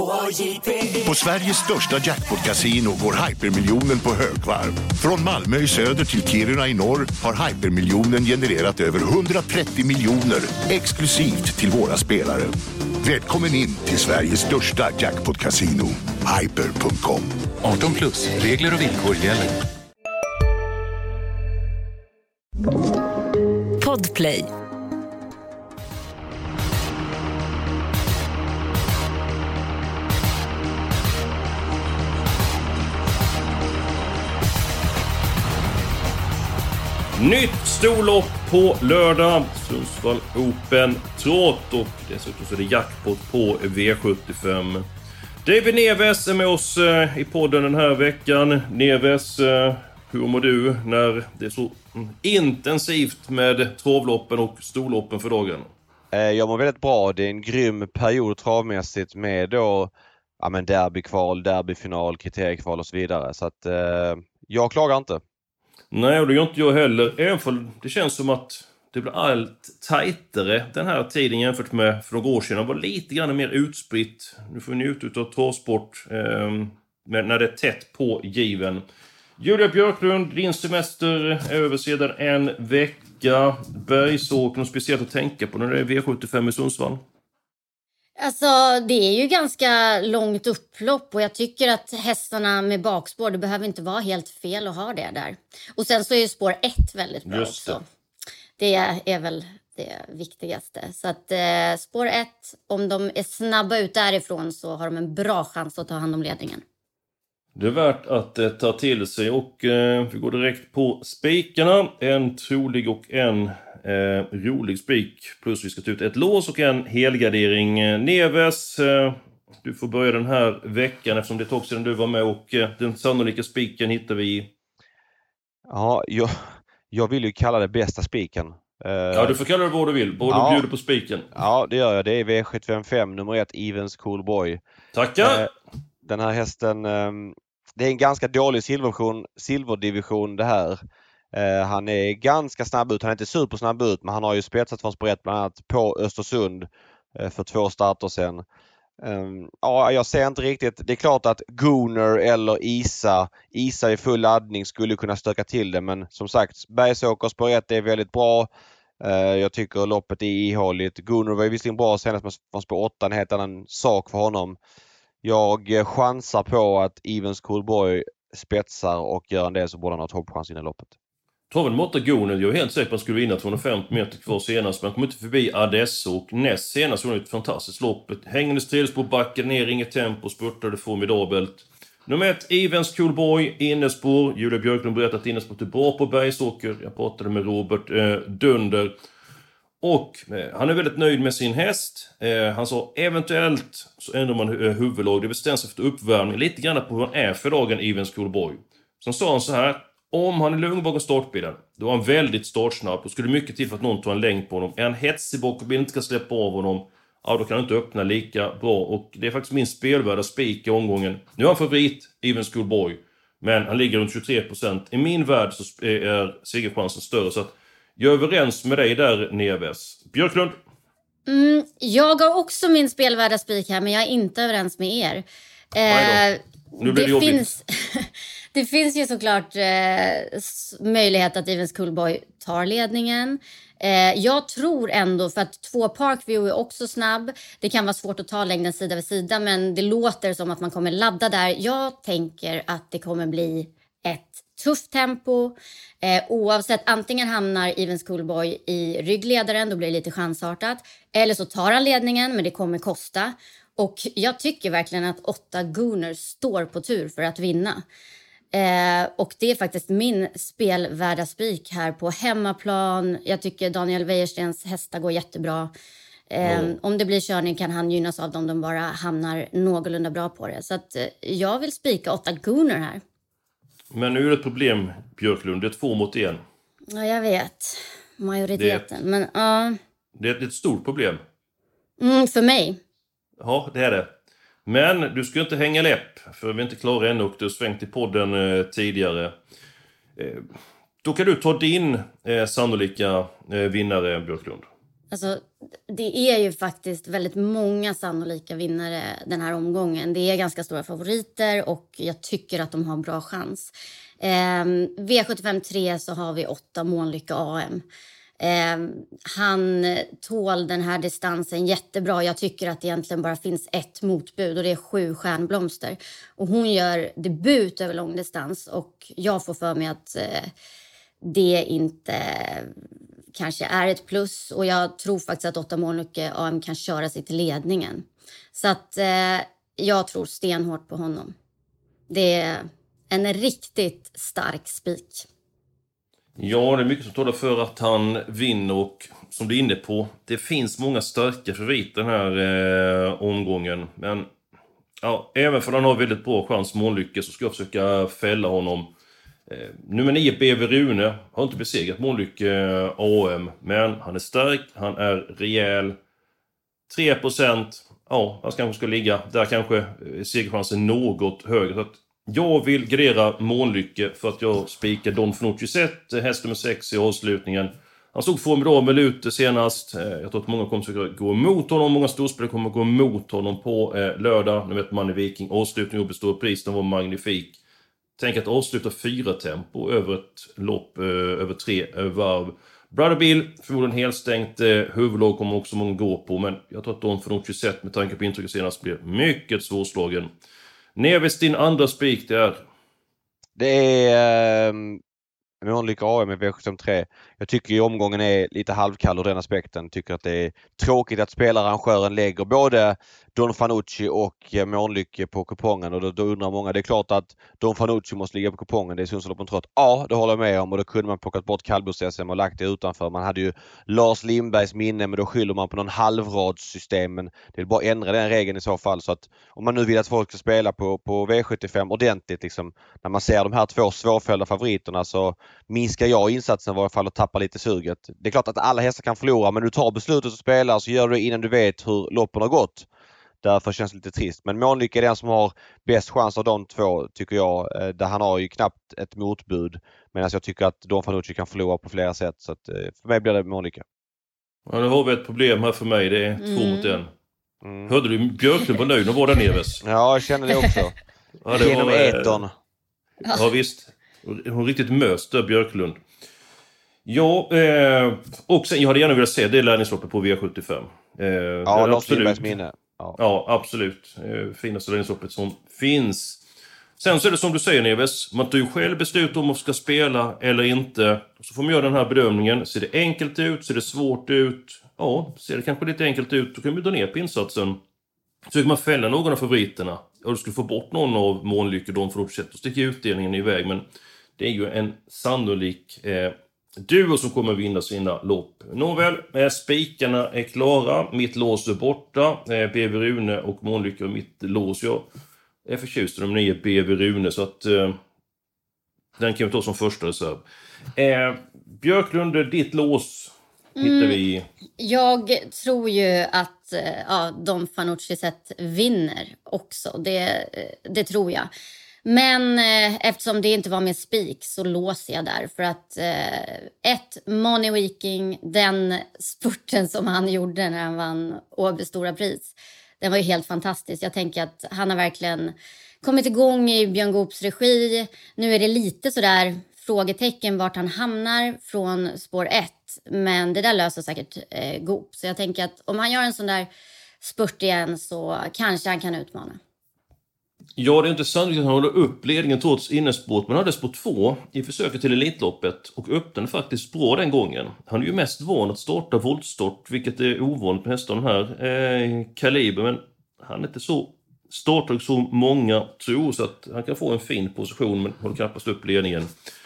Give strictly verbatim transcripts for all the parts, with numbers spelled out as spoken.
På Sveriges största jackpot-casino går hypermiljonen på högvarv. Från Malmö i söder till Kiruna i norr har hypermiljonen genererat över hundratrettio miljoner exklusivt till våra spelare. Välkommen in till Sveriges största jackpot-casino, hyper punkt com. arton plus, regler och villkor gäller. Podplay. Nytt storlopp på lördag. Sundsvall Open Trot. Och dessutom så är det jackpot på V sjuttiofem. David Neves är med oss i podden den här veckan. Neves, hur mår du när det är så intensivt med travloppen och storloppen för dagen? Jag mår väldigt bra. Det är en grym period travmässigt med då, ja, men derbykval, derbyfinal, kriteriekval och så vidare. Så att eh, jag klagar inte. Nej, och det gör inte jag heller. Även för det känns som att det blir allt tajtare den här tiden jämfört med för några år sedan. Det var lite grann mer utspritt. Nu får vi njuta av travsport eh, när det är tätt på given. Julia Björklund, din semester är över sedan en vecka. Bergsåker, något speciellt att tänka på när det är V sjuttiofem i Sundsvall? Alltså det är ju ganska långt upplopp och jag tycker att hästarna med bakspår, det behöver inte vara helt fel att ha det där. Och sen så är ju spår ett väldigt bra Just det. också. Det är väl det viktigaste. Så att eh, spår ett, om de är snabba ut därifrån så har de en bra chans att ta hand om ledningen. Det är värt att eh, ta till sig och eh, vi går direkt på spikarna. En trolig och en eh, rolig spik. Plus vi ska ta ut ett lås och en helgardering. Eh, Neves, eh, du får börja den här veckan eftersom det tog sedan du var med och eh, den sannolika spiken hittar vi i... Ja, jag, jag vill ju kalla det bästa spiken. Uh, ja, du får kalla det vad du vill. Både ja, du bjuder på spiken. Ja, det gör jag. Det är V sjuttiofem nummer ett, Evens Cool Boy. Tackar! Uh, den här hästen... Um, Det är en ganska dålig silverdivision, silverdivision det här. Eh, han är ganska snabb ut. Han är inte supersnabb ut, men han har ju spetsat från spår ett bland annat på Östersund eh, för två starter sedan. Eh, ja, jag ser inte riktigt. Det är klart att Gunnar eller Isa, Isa i full laddning skulle kunna stöka till det. Men som sagt, Bergsåker spår ett är väldigt bra. Eh, jag tycker loppet är ihålligt. Gunnar var ju visserligen bra senast med från spår åtta, en helt annan sak för honom. Jag chansar på att Evens Cool Boy spetsar och gör en del så borde han ha toppchans i det loppet. Traven Motta Gunel, jag är helt säker på att han skulle vinna tvåhundrafemtio meter kvar senast, men han kom inte förbi Adesso och näst senast var det ett fantastiskt lopp. Hängande strils på backen, ner, inget tempo, spurtade formidabelt. Nummer ett, Evens Cool Boy, innespår. Julia Björklund berättade att innespår är bra på Bergsåker. Jag pratade med Robert eh, Dunder. Och eh, han är väldigt nöjd med sin häst. Eh, han sa eventuellt så ändrar man hu- huvudlag. Det bestäms efter uppvärmning. Lite grann på hur han är för dagen, Evens Cool Boy. Sen sa han så här. Om han är lugn bakom startbilen, då är han väldigt startsnabb. Och skulle mycket till för att någon tar en längd på honom. Är han hetsig bakom bilen, inte kan släppa av honom, ja då kan han inte öppna lika bra. Och det är faktiskt min spelvärda spik i omgången. Nu är han favorit, Evens Cool Boy. Men han ligger runt tjugotre procent. I min värld så är segerchansen större. Så att jag är överens med dig där, Neves. Björklund? Mm, jag har också min spelvärda spik här, men jag är inte överens med er. Eh, nu blir det, det finns, det finns ju såklart eh, möjlighet att Evens Cool Boy tar ledningen. Eh, jag tror ändå, för att två Parkview är också snabb. Det kan vara svårt att ta längden sida vid sida, men det låter som att man kommer ladda där. Jag tänker att det kommer bli ett tufft tempo. Eh, oavsett, antingen hamnar Evens Cool Boy i ryggledaren, då blir det lite chansartat. Eller så tar han ledningen, men det kommer kosta. Och jag tycker verkligen att åtta Gunnar står på tur för att vinna. Eh, och det är faktiskt min spelvärda spik här på hemmaplan. Jag tycker Daniel Wäjerstens hästar går jättebra. Eh, mm. Om det blir körning kan han gynnas av dem, de bara hamnar någorlunda bra på det. Så att, eh, jag vill spika åtta Gunnar här. Men nu är det ett problem, Björklund. Det är två mot en. Ja, jag vet. Majoriteten. Det är ett, men, uh... det är ett stort problem. Mm, för mig. Ja, det är det. Men du ska inte hänga läpp. För vi är inte klara ännu och du har svängt i podden eh, tidigare. Eh, då kan du ta din eh, sannolika eh, vinnare, Björklund. Alltså, det är ju faktiskt väldigt många sannolika vinnare den här omgången. Det är ganska stora favoriter och jag tycker att de har bra chans. Eh, V sjuttiofem tre så har vi åtta Månlycke A M. Eh, han tål den här distansen jättebra. Jag tycker att det egentligen bara finns ett motbud och det är sju Stjärnblomster. Och hon gör debut över långdistans och jag får för mig att eh, det inte kanske är ett plus. Och jag tror faktiskt att åtta Månlycke A M kan köra sig till ledningen. Så att eh, jag tror stenhårt på honom. Det är en riktigt stark spik. Ja, det är mycket som talar för att han vinner och som du är inne på, det finns många starka favoriter den här eh, omgången. Men ja, även för han har väldigt bra chans Månlycke så ska jag försöka fälla honom. Eh, nummer nio B V Rune har inte besegrat Månlycke A M, men han är stark, han är rejäl. tre procent, ja, han kanske ska ligga där, kanske segerchansen något högre. Så att jag vill gradera Månlycke för att jag spikar Don Fanucci Zet, häst nummer sex i avslutningen. Han såg formidabel ut senast. Jag tror att många kommer att gå emot honom. Många storspelare kommer att gå emot honom på eh, lördag. Nu vet man i Viking. Avslutningen och består pris. Den var magnifik. Tänk att avsluta fyra tempo över ett lopp eh, över tre eh, varv. Brother Bill, förmodligen helt stängt. Eh, huvudlag kommer också många gå på. Men jag tror att Don Fanucci Zet med tanke på intrycket senast blir mycket svårslagen. Neves, din andra spik det är? Det är... Um... Månlycke A M med V sjuttiofem tre. Jag tycker ju omgången är lite halvkall ur den aspekten. Tycker att det är tråkigt att spelarrangören lägger både Don Fanucci och Månlycke på kupongen. Och då, då undrar många, det är klart att Don Fanucci måste ligga på kupongen. Det är Sundsvall trott. Ja, det håller jag med om. Och då kunde man plockat bort Kallbos-S M och lagt det utanför. Man hade ju Lars Lindbergs minne, men då skyller man på någon halvradssystem. Men det är bara att ändra den regeln i så fall. Så att om man nu vill att folk ska spela på, på V sjuttiofem ordentligt, liksom, när man ser de här två svårfällda favoriterna så minskar jag insatsen i varje fall och tappar lite suget. Det är klart att alla hästar kan förlora, men du tar beslutet att spela så gör du det innan du vet hur loppen har gått. Därför känns det lite trist. Men Månlycke är den som har bäst chans av de två, tycker jag. Där han har ju knappt ett motbud. Medan jag tycker att Don Fanucci kan förlora på flera sätt. Så att för mig blir det Månlycke. Ja, nu har vi ett problem här för mig. Det är två Mm. mot en. Mm. Hörde du Björklund var nöjd och var där Neves? Ja, jag känner det också. Ja, det Genom var, etern. Ja, visst. Hon riktigt möst där, Björklund. Ja, eh, och sen, jag hade gärna velat se det lärningsloppet på V sjuttiofem. Eh, Ja, Lars Lindbergs minne. Ja. Ja, absolut. Eh, finaste lärningsloppet som finns. Sen så är det som du säger, Neves. Man tar ju själv beslut om man ska spela eller inte. Så får man göra den här bedömningen. Ser det enkelt ut? Ser det svårt ut? Ja, ser det kanske lite enkelt ut. Då kan vi dra ner på insatsen. Så kan man fälla någon av favoriterna. Och du skulle få bort någon av Månlycke och de för att fortsätta och sticka utdelningen iväg. Men det är ju en sannolik eh, duo som kommer vinna sina lopp. Nåväl, eh, spikarna är klara. Mitt lås är borta. Eh, B V Rune och Månlycke och mitt lås. Jag är förtjust i de nio B V Rune så att eh, den kan vi ta som första reserv. Eh, Björklund, ditt lås hittar Mm. vi... Jag tror ju att eh, ja, Don Fanucci Zet vinner också. Det, eh, det tror jag. Men eh, eftersom det inte var med spik så låser jag där. För att eh, ett, Money Viking, den spurten som han gjorde när han vann Åby Stora Pris. Den var ju helt fantastisk. Jag tänker att han har verkligen kommit igång i Björn Goops regi. Nu är det lite sådär frågetecken vart han hamnar från spår ett. Men det där löser säkert eh, Goop. Så jag tänker att om han gör en sån där spurt igen så kanske han kan utmana. Ja, det är inte sannolikt att han håller upp ledningen trots innesport. Men han hade spår två i försöket till Elitloppet och öppnade faktiskt bra den gången. Han är ju mest van att starta voltstart, vilket är ovanligt med hästar den här eh, kaliber. Men han är inte så startad så många tror, så att han kan få en fin position men håller knappast upp ledningen.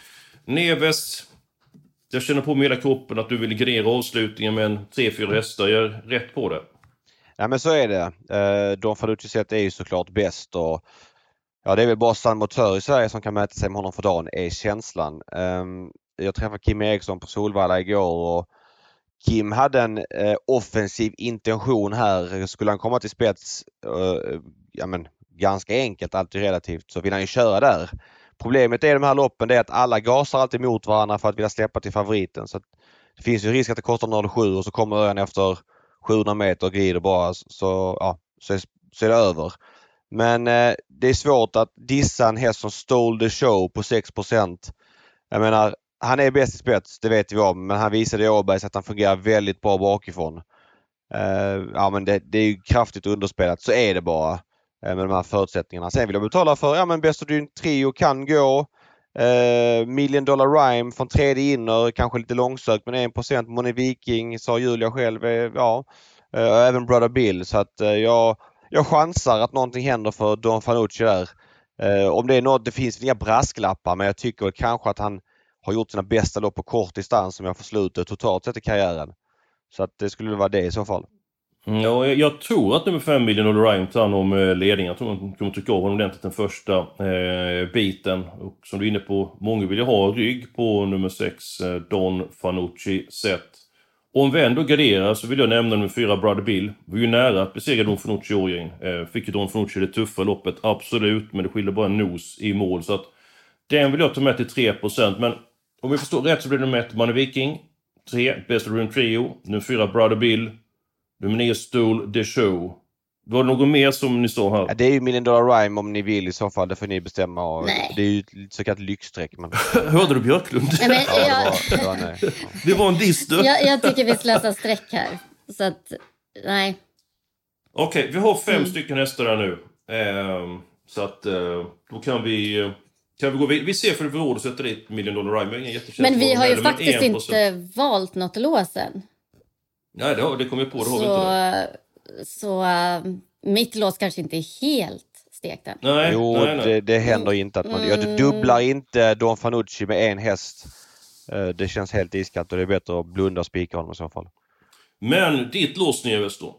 Neves, jag känner på med hela kroppen att du vill gradera avslutningen med en tre fyra hästar. Jag är rätt på det. Ja, men så är det. Eh, Don Fanucci Zet är ju såklart bäst och ja, det är väl bara San Motör i Sverige som kan mäta sig med honom för dagen, är känslan. Eh, jag träffade Kim Eriksson på Solvalla igår och Kim hade en eh, offensiv intention här. Skulle han komma till spets, eh, ja men ganska enkelt, alltid relativt, så vill han ju köra där. Problemet är i de här loppen är att alla gasar alltid mot varandra för att vilja släppa till favoriten. Så att det finns ju risk att det kostar noll komma sju och så kommer Örjan efter sjuhundra meter och glider bara så, ja, så, är, så är det över. Men eh, det är svårt att dissa en häst som stole the show på sex procent. Jag menar, han är bäst i spets, det vet vi om, men han visade i Åbergs att han fungerar väldigt bra bakifrån. Uh, ja men det, det är ju kraftigt underspelat, så är det bara uh, med de här förutsättningarna. Sen vill jag betala för, ja men Best of Dream Trio kan gå. Uh, Million Dollar Rhyme från tredje inner, kanske lite långsökt men en procent. Money Viking sa Julia själv, uh, ja. Uh, även Brother Bill, så att uh, jag, jag chansar att någonting händer för Don Fanucci där. Uh, om det är något, det finns inga brasklappar, men jag tycker kanske att han har gjort sina bästa lopp på kort distans som jag får sluta totalt sett i karriären. Så att det skulle vara det i så fall. Ja, jag, jag tror att nummer fem Million Dollar Rhyme tar hand om eh, ledningen. Jag tror att de kommer tycka om ordentligt den första eh, biten. Och som du är inne på, många vill ju ha rygg på nummer sex eh, Don Fanucci set. Om vi ändå garderar så vill jag nämna nummer fyra Brother Bill. Vi är ju nära att besegra Don Fanucci i år igen. Eh, fick ju Don Fanucci det tuffa loppet, absolut. Men det skiljer bara en nos i mål. Så att den vill jag ta med till tre procent. Men om vi förstår rätt så blir det nummer ett Money Viking. tre Best of Dream Trio. Nummer fyra Brother Bill. Nummer nio Stole the Show. Var det något mer som ni står här? Ja, det är ju Million Dollar Rhyme om ni vill i så fall. Det får ni bestämma. Nej. Det är ju ett så kallat lyxstreck. Men... Hörde du Björklund? Nej, men, ja, jag, det, var, det, var, nej. Ja. Det var en diss du. jag, jag tycker vi slösar streck här. Så att, nej. Okej, vi har fem Mm. stycken hästar här nu. Ehm, så att eh, då kan vi... Kan vi gå vid, vi ser för det råd och sätter dit Million Dollar Rhyme. Ingen jättekänsla Men vi för har ju dem, men faktiskt en procent. inte valt något lås än. Nej, det, har, det kommer jag på. Det har vi Så, inte. så uh, mitt lås kanske inte är helt stekt än. Nej, Jo, nej, nej. Det, det händer inte att man... Mm. Jag dubblar inte Don Fanucci med en häst. Eh, Det känns helt iskallt och det är bättre att blunda och spika honom i så fall. Men ditt lås Neves då?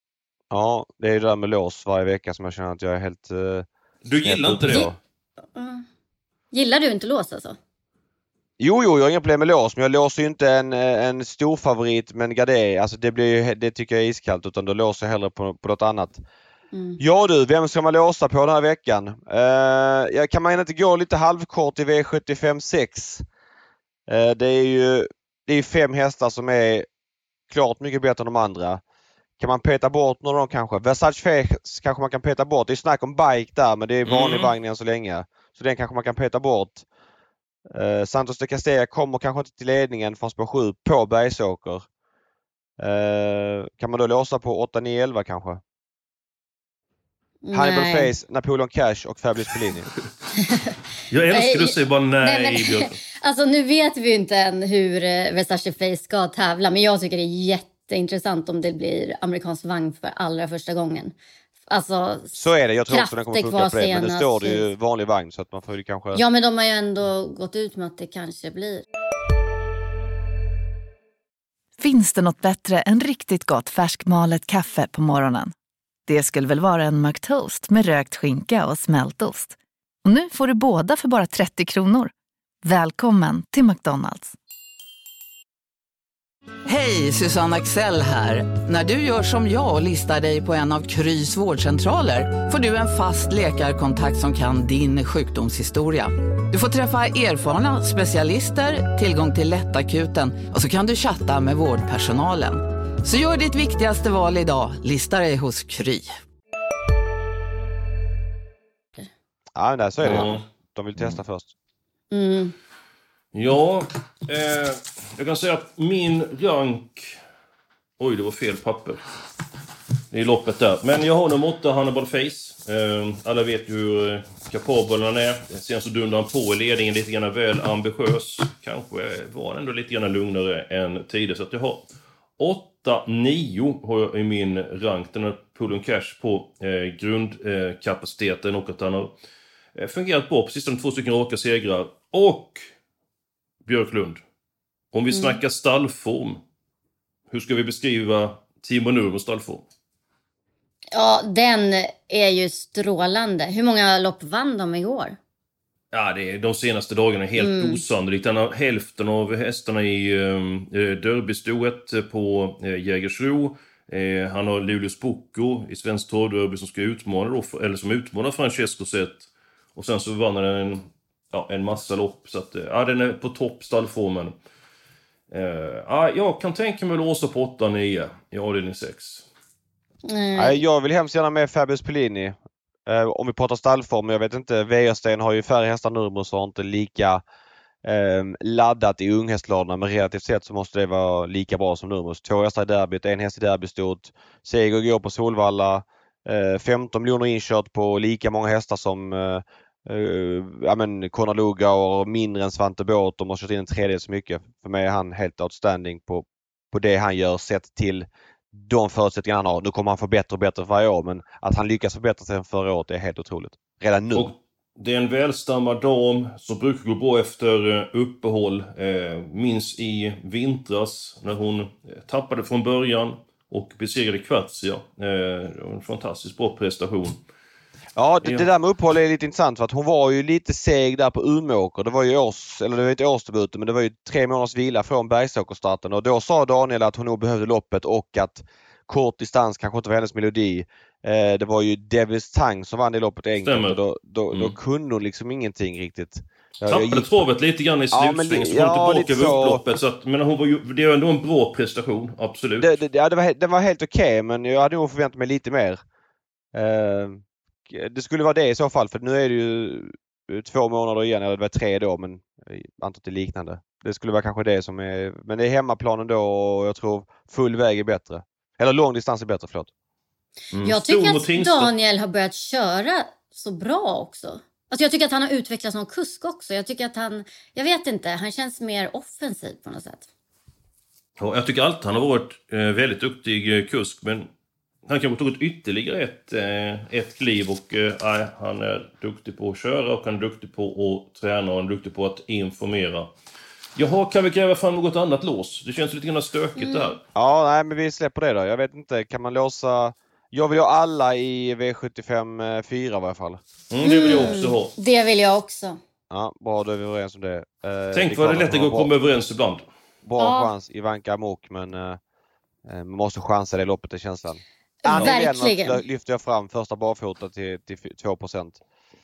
Ja, det är ju det där med lås varje vecka som jag känner att jag är helt... Uh, Du gillar inte det? Uh, gillar du inte lås alltså? Jo, jo, jag har inga problem med lås, men jag låser ju inte en, en stor favorit med en gardé. Alltså det, blir ju, det tycker jag är iskallt, utan då låser jag hellre på, på något annat. Mm. Ja du, vem ska man låsa på den här veckan? Uh, kan man inte gå lite halvkort i V sjuttiofem sex? Uh, det är ju det är fem hästar som är klart mycket bättre än de andra. Kan man peta bort någon av dem kanske? Versace Face kanske man kan peta bort. Det är snack om bike där, men det är vanlig Mm. vagn än så länge. Så den kanske man kan peta bort. Uh, Santos de Castella kommer kanske inte till ledningen från spår sju på Bergsåker. Uh, kan man då låsa på åtta, nio, elva kanske? Hannibal Nej. Face, Napoleon Cash och Fabulous Pellini. Jag älskar Nej, att säga bara nej, nej, men- Björklund. Alltså nu vet vi ju inte än hur eh, Versace Face ska tävla, men jag tycker det är jätteintressant om det blir amerikansk vagn för allra första gången. Alltså, Så är det, jag tror också den kommer krafter funka på det. Men det senast. står det ju vanlig vagn så att man får ju kanske... Ja, men de har ju ändå gått ut med att det kanske blir. Finns det något bättre än riktigt gott färskmalet kaffe på morgonen? Det skulle väl vara en McToast med rökt skinka och smältost. Och nu får du båda för bara trettio kronor. Välkommen till McDonald's. Hej, Susanne Axel här. När du gör som jag och listar dig på en av Krys vårdcentraler får du en fast läkarkontakt som kan din sjukdomshistoria. Du får träffa erfarna specialister, tillgång till lättakuten och så kan du chatta med vårdpersonalen. Så gör ditt viktigaste val idag, lista dig hos Kry. Ja, nej, så är det. Ja. De vill testa först. Mm. Ja, eh, jag kan säga att min rank... Oj, det var fel papper. Det är loppet där. Men jag har nummer åtta, Hannibal Face. Eh, alla vet ju hur kapabel han är. Sen så dundrar han på i ledningen lite grann väl ambitiös. Kanske var han ändå lite grann lugnare än tidigare. Så att jag har åtta nio har jag i min rank. Den har Napoleon Cash på eh, grundkapaciteten och att han har eh, fungerat bra på sista två stycken raka segrar. Och Björklund, om vi Mm. snackar stallform, hur ska vi beskriva Timo Nurmos stallform? Ja, den är ju strålande. Hur många lopp vann de igår? Ja, det är de senaste dagarna är helt Mm. osannolikt. Han har hälften av hästarna i eh, derbystoet på eh, Jägersro. Eh, han har Luleås Bocco i Svensk Torvderby som ska utmana då, för- eller som utmanar Francesco Zet. Och sen så vann han en, ja, en massa lopp. Så att, eh, ja, den är på topp stallformen. Eh, ah, jag kan tänka mig låsa på åtta nio i avdelning sex. Mm. Jag vill hemskt gärna med Fabius Pellini. Eh, om vi pratar stallform, jag vet inte, Wäjersten har ju färre hästar nu så har inte lika eh, laddat i unghästladorna, men relativt sett så måste det vara lika bra som Nurmos. Två hästar i derbyt, en häst i derbystort. Seger går på Solvalla. Eh, femton miljoner inkört på lika många hästar som eh, eh, ja, men Konraluga och mindre än Svante Båth. De har kört in en tredjedel så mycket. För mig är han helt outstanding på, på det han gör sett till de förutsättningar han har. Nu kommer han få bättre och bättre för varje år, men att han lyckas förbättra sig än förra året är helt otroligt. Redan nu. Och det är en välstammad dam som brukar gå bra efter uppehåll. Eh, minns i vintras när hon tappade från början och besegrade Kvartsia. Eh, en fantastiskt bra prestation. Ja, det, det där med uppehåll är lite intressant för att hon var ju lite seg där på Umeåker. Det var ju års, eller det var inte årsdebuten, men det var ju tre månaders vila från Bergsåkerstarten. Och då sa Daniel att hon nog behövde loppet och att kort distans kanske inte var hennes melodi. Eh, det var ju Devil's Tongue som vann det loppet enkelt. Och då, då, mm. då kunde hon liksom ingenting riktigt. Tappade gick... travet lite grann i slutsvängen, så hon ja, tillbaka över upploppet. Så att, men hon var ju, det är ändå en bra prestation, absolut. Det, det, ja, det, var, det var helt okej, okay, men jag hade nog förväntat mig lite mer. Eh, Det skulle vara det i så fall, för nu är det ju två månader igen, eller det var tre då, men antar det är liknande. Det skulle vara kanske det som är, men det är hemmaplanen då och jag tror full väg är bättre. Eller lång distans är bättre, förlåt. Mm. Jag tycker att Daniel har börjat köra så bra också. Alltså jag tycker att han har utvecklats som kusk också. Jag tycker att han, jag vet inte, han känns mer offensiv på något sätt. Ja, jag tycker alltid han har varit eh, väldigt duktig kusk, men han kan ha tagit ytterligare ett, ett kliv och äh, han är duktig på att köra och han är duktig på att träna och han är duktig på att informera. Jaha, kan vi gräva fram något annat lås? Det känns lite grann stökigt mm. där. Ja, nej, men vi släpper det då. Jag vet inte, kan man låsa... Jag vill ha alla i V sjuttiofem fyra i varje fall. Mm, det vill jag också ha. Det vill jag också. Ja, bra, då är vi överens om det. Eh, Tänk vad det är lätt att gå och komma överens ibland. Bra ja. chans, Ivanka Amok, men eh, man måste chansa det loppet i känslan. Verkligen. Lyfter jag fram första barfota till, till två procent.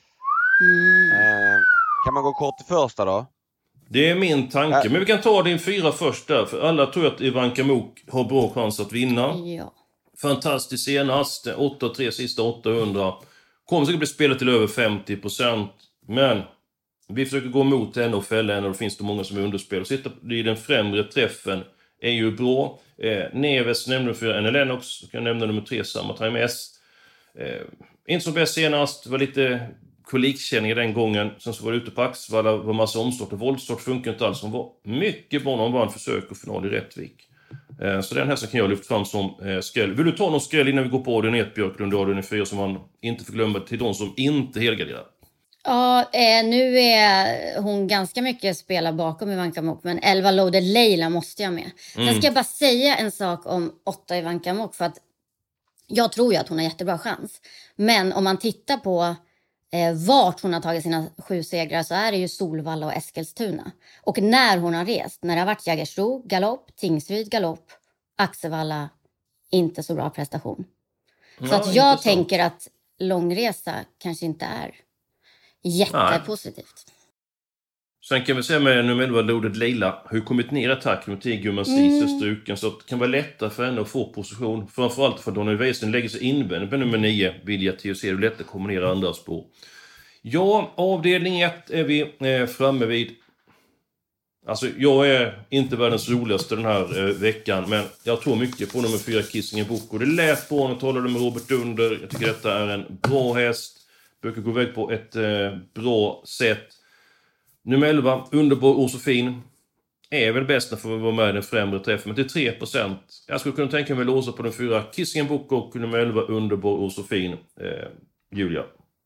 Mm. Eh, kan man gå kort till första då? Det är min tanke. Äh. Men vi kan ta din fyra först där. För alla tror att Ivanka Mok har bra chans att vinna. Ja. Fantastiskt senast. åtta tre sista åttahundra. Kommer säkert bli spelat till över femtio procent. Men vi försöker gå emot henne och fälla henne. Och det finns det många som är underspel. Och sitta i den främre träffen är ju bra. Eh, Neves nämnde för N L N också. Kan nämna nummer tre, samma Time S. Eh, inte som bäst senast. Var lite kolikkänning den gången. Sen så var det ute på Axvalla. Var massa omstart och våldstart. Funkar inte alls. Hon var mycket bra när hon vann försök och final i Rättvik. Eh, så den här så kan jag lyfta fram som eh, skräll. Vill du ta någon skräll innan vi går på den ett Björklund och den fyra som man inte får glömma till de som inte helgarderar? Ja, eh, nu är hon ganska mycket spelar bakom Ivanka Mok, men elva Loaded Leila måste jag med. Mm. Sen ska jag bara säga en sak om åtta Ivanka Mok, för att jag tror ju att hon har jättebra chans. Men om man tittar på eh, vart hon har tagit sina sju segrar, så är det ju Solvalla och Eskilstuna. Och när hon har rest, när det har varit Jägersro, galopp, Tingsryd, galopp, Axevalla, inte så bra prestation. Så ja, att jag intressant. tänker att långresa kanske inte är jättepositivt. Sen kan vi säga med nummer elva Loaded Leila har ju kommit ner i attack med Tigumans mm. struken, så det kan vara lättare för henne att få position. Framförallt för att Donny Weisen lägger sig invändigt med nummer nio Vilja T O C. Det är lätt att kombinera andra spår. Ja, avdelning ett är vi eh, framme vid. Alltså, jag är inte världens roligaste den här eh, veckan, men jag tror mycket på nummer fyra Kissingen Boko. Det lät bra när jag talade med Robert Dunder. Jag tycker detta är en bra häst. Brukar gå iväg på ett eh, bra sätt. Nummer elva, Underbar Osofin. Är väl bäst när får vara med i den främre träffen. Men till tre procent. Jag skulle kunna tänka mig låsa på den fyra Kissingen Boko och nummer elva Underbar Osofin. Eh, Julia.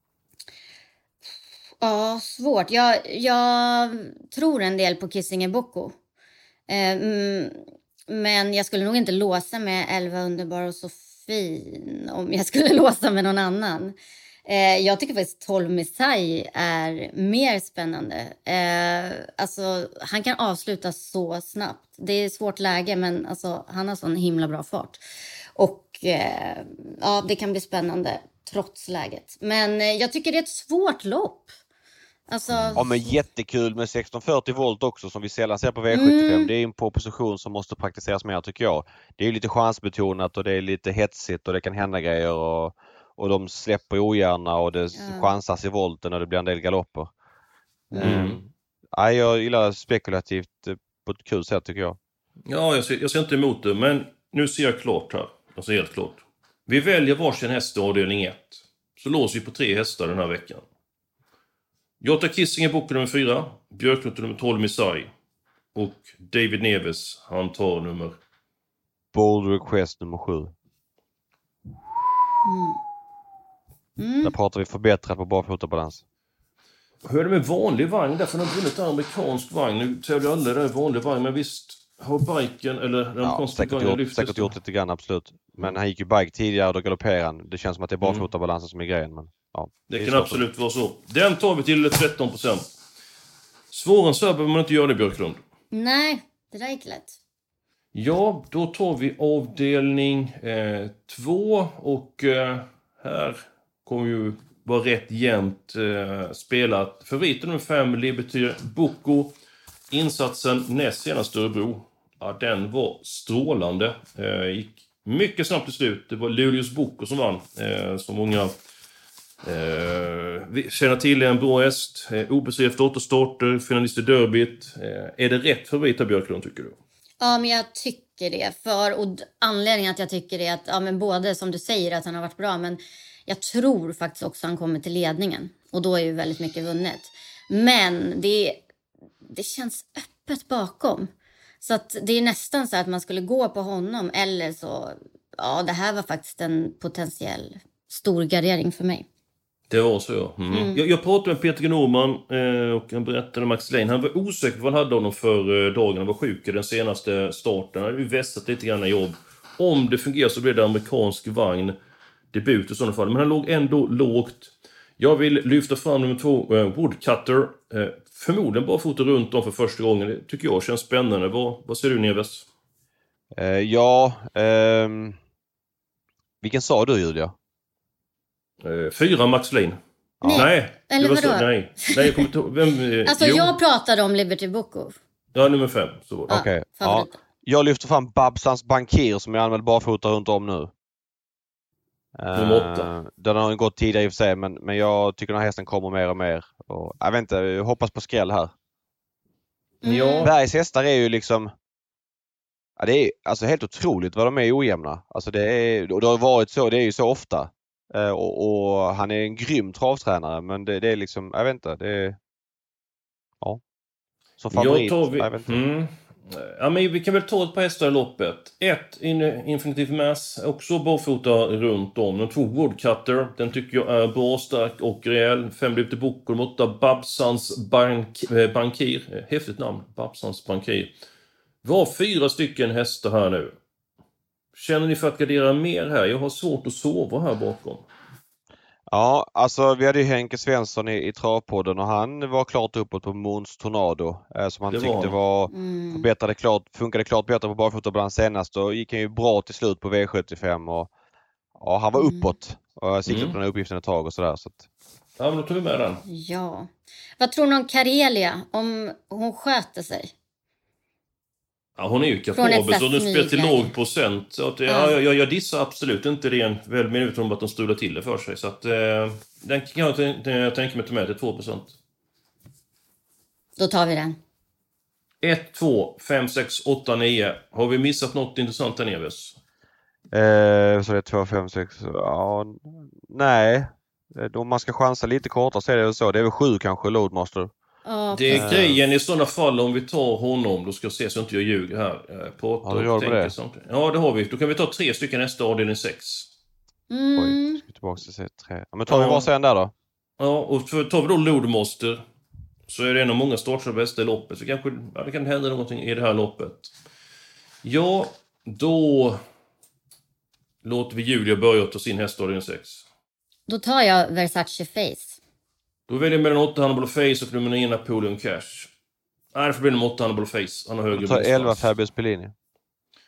Ja, svårt. Jag, jag tror en del på Kissingen Boko. Eh, men jag skulle nog inte låsa med elva Underbar Osofin om jag skulle låsa med någon annan. Eh, jag tycker faktiskt tolv Messiah är mer spännande. Eh, alltså, han kan avsluta så snabbt. Det är svårt läge, men alltså, han har sån himla bra fart. Och eh, ja, det kan bli spännande trots läget. Men eh, jag tycker det är ett svårt lopp. Alltså... Ja, men jättekul med sexton fyrtio volt också som vi sällan ser på V sjuttiofem. Mm. Det är en proposition som måste praktiseras mer tycker jag. Det är ju lite chansbetonat och det är lite hetsigt och det kan hända grejer och, och de släpper ogärna och det ja. chansas i volten och det blir en del galopper. Mm. Um, ja, jag gillar spekulativt på ett kul sätt tycker jag. Ja, jag ser, jag ser inte emot det, men nu ser jag klart här. Alltså helt klart. Vi väljer varsin häst i avdelning ett. Så låser vi på tre hästar den här veckan. Jag tar Kissinger Boko nummer fyra, Björklund nummer tolv Missai och David Neves, han tar nummer... Bold Request nummer sju. Mm. Mm. Där pratar vi förbättrat på barfotabalans. Hur är det med vanlig vagn? Därför har han vunnit en amerikansk vagn. Nu tar jag aldrig där vanlig vagn, men visst har biken eller den ja, säkert gjort, lyftes säkert gjort lite grann, absolut. Men han gick ju bike tidigare och då galopperade han. Det känns som att det är barfotabalansen som är grejen, men... Ja, det, det kan absolut vara så. Den tar vi till tretton procent. Svårare än så behöver man inte göra det, Björklund. Nej, det där gick lätt. Ja, då tar vi avdelning eh, två. Och eh, här kommer ju vara rätt jämnt eh, spelat. Favoriten nummer fem, Liberty Boko. Insatsen näst senast Örebro. Ja, den var strålande. Eh, gick mycket snabbt till slut. Det var Luleås Boko som vann. Eh, som många... Eh, vi känner till en bra häst, eh, obesegrad efter åtta starter, finalist i derbyt. Eh, är det rätt favorit av Björklund tycker du? Ja, men jag tycker det. För, och anledningen att jag tycker det är att, ja men både som du säger att han har varit bra, men jag tror faktiskt också att han kommer till ledningen. Och då är ju väldigt mycket vunnet. Men det, det känns öppet bakom. Så att det är nästan så att man skulle gå på honom eller så, ja det här var faktiskt en potentiell stor gardering för mig. Det var så, ja. Mm. Mm. Jag, jag pratade med Peter Norman eh, och han berättade om Max Lane. Han var osäker på vad han hade honom för eh, dagen. Han var sjuk i den senaste starten. Han hade ju vässat lite grann i jobb. Om det fungerar så blir det amerikansk vagn debut i sådana fall. Men han låg ändå lågt. Jag vill lyfta fram nummer två, eh, Woodcutter. Eh, förmodligen bara fota runt om för första gången. Det tycker jag känns spännande. Vad, vad ser du, Neves? Uh, ja, um... vilken sa du, Julia? Uh, fyra Max Lane. Nej, nej eller vadå? Så, nej, nej jag kommer inte vem, Alltså jo. Jag pratade om Liberty Boko. Ja, nummer fem. Så. Okej, okay. Ja. Jag lyfter fram Babsans Bankir som jag använder barfota runt om nu. Nummer åtta. Uh, den har ju gått tidigare i och för sig, men, men jag tycker den här hästen kommer mer och mer. Och, jag vet inte, jag hoppas på skräll här. Mm. Ja. Bergs hästar är ju liksom... Ja, det är alltså helt otroligt vad de är ojämna. Alltså det, är, och det har varit så, det är ju så ofta. Uh, och, och han är en grym travtränare, men det, det är liksom, jag vet inte, det är... Ja. Som favorit, jag, vi, jag vet inte. Mm. Ja, men vi kan väl ta ett par hästar i loppet. Ett, Infinitive Mass, också barfota runt om. Den två, Woodcutter, den tycker jag är bra, stark och rejäl. Fem Liberty Boko, de åtta, Babsans bank, Bankir. Häftigt namn, Babsans Bankir. Vi har fyra stycken hästar här nu. Känner ni för att gardera mer här? Jag har svårt att sova här bakom. Ja, alltså vi hade ju Henke Svensson i, i travpodden och han var klart uppåt på Måns Tornado eh, som han det tyckte var, var mm. förbättrade klart, funkade klart bättre på barfotabalans senast och gick han ju bra till slut på V sjuttiofem och ja, han var mm. uppåt och siktade mm. på den här uppgiften ett tag och sådär. Så att... Ja, men då tar vi med den. Ja. Vad tror ni om Karelia om hon sköter sig? Ja, hon är ju kapabel så den spelar till låg procent. Så att, ja, ja. jag, jag dissar absolut inte det en väl minut om att de strular till det för sig. Så att, eh, den kan jag, jag tänka mig ta med till två procent. Då tar vi den. ett, två, fem, sex, åtta, nio. Har vi missat något intressant där, Neves? Eh, så det är två, fem, sex. Ja, nej. Om man ska chansa lite kortare så är det väl så. Det är väl sju kanske, Loadmaster. Oh, det är grejen i sådana fall om vi tar honom. Då ska jag se så inte jag ljuger här. På ja, det det. Ja, det har vi. Då kan vi ta tre stycken nästa avdelning sex. Mm. Oj, ska vi tillbaka till tre. Ja, men tar vi ja. varsin där då? Ja, och tar vi då Loadmaster så är det en av många starter bästa i loppet. Så kanske ja, det kan hända någonting i det här loppet. Ja, då låter vi Julia börja ta sin häst avdelning sex. Då tar jag Versace Face. Då väljer jag mellan åtta Hannibal Face och nummer nio Napoleon Cash. Nej, det får bli nummer åtta Hannibal Face. Han har högre tar elva Fabius Pellini.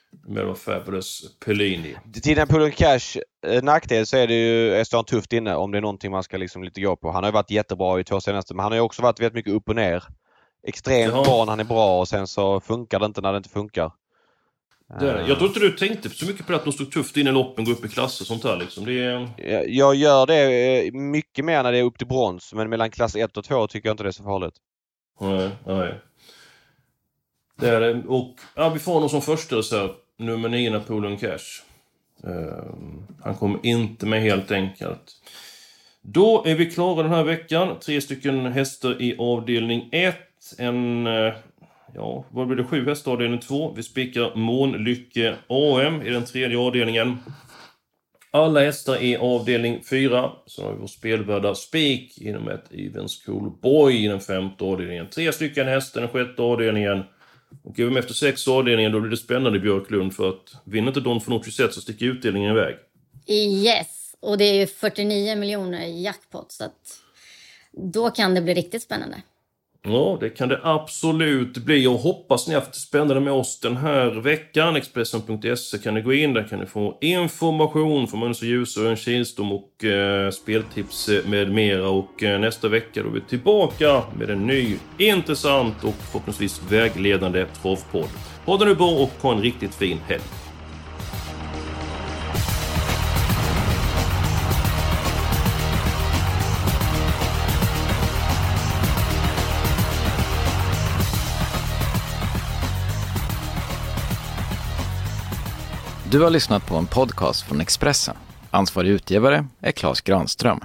med de Fabulous Pellini. Till den Pool and Cash eh, nackdel så är det ju, står han tufft inne om det är någonting man ska liksom lite gå på. Han har ju varit jättebra i två senaste, men han har ju också varit väldigt mycket upp och ner. Extremt Jaha. bra när han är bra och sen så funkar det inte när det inte funkar. Det är det. Jag tror inte du tänkte så mycket på att de stod tufft in i loppen, gå upp i klasser och sånt där liksom. Det är... Jag, jag gör det mycket mer när det är upp till brons, men mellan klass ett och två tycker jag inte det är så farligt. Nej, nej. Det är det. Och ja, vi får honom som första så här, nummer nio Napoleon Cash. Uh, han kommer inte med helt enkelt. Då är vi klara den här veckan. Tre stycken hästar i avdelning ett. En, uh, ja, vad blir det? Sju hästar i avdelning två. Vi spikar Månlycke A M i den tredje avdelningen. Alla hästar i avdelning fyra. Så har vi vår spelvärda spik inom ett Evens Cool Boy i den femte avdelningen. Tre stycken hästar i den sjätte avdelningen. Och även efter sex avdelningen då blir det spännande i Björklund, för att vinner inte Don Fanucci sett så sticker utdelningen iväg. Yes, och det är ju fyrtionio miljoner i jackpot, så att då kan det bli riktigt spännande. Ja, det kan det absolut bli. Och hoppas ni har haft det spännande med oss den här veckan. Expressen punkt se kan ni gå in. Där kan ni få information från Måns och Ljus och en Kihlström och eh, speltips med mera. Och eh, nästa vecka då är vi tillbaka med en ny, intressant och förhoppningsvis vägledande travpodd. Ha det nu bra och ha en riktigt fin helg. Du har lyssnat på en podcast från Expressen. Ansvarig utgivare är Claes Granström.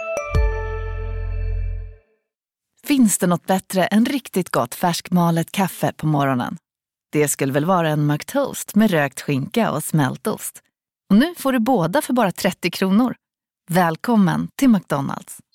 Finns det något bättre än riktigt gott färskmalet kaffe på morgonen? Det skulle väl vara en McToast med rökt skinka och smältost. Och nu får du båda för bara trettio kronor. Välkommen till McDonald's.